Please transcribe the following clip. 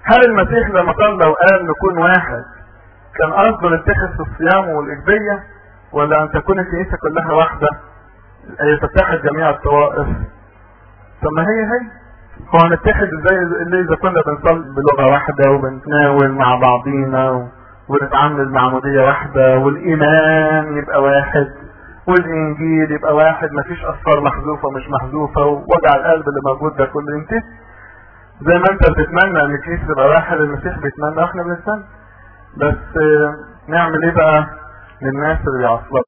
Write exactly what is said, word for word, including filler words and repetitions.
هل المسيح لما صلى وقال نكون واحد كان قصده نتخذ في الصيام والاجبيه، ولا ان تكون الكنيسه كلها واحده اي تتحد جميع الطوائف؟ طب ما هي هي هو هنتحد ازاي اللي اذا كنا بنصلي بلغه واحده وبنتناول مع بعضينا ونتعامل المعموديه واحده والايمان يبقى واحد والانجيل يبقى واحد، مفيش اصفار محذوفه مش محذوفه، ووجع القلب اللي موجود ده كله ينتهي. زي ما انت بتتمنى ان الكنيسه تبقى واحد، المسيح بيتمنى واحنا بنتمنى. بس نعمل ايه بقى للناس اللي بيعصبوا؟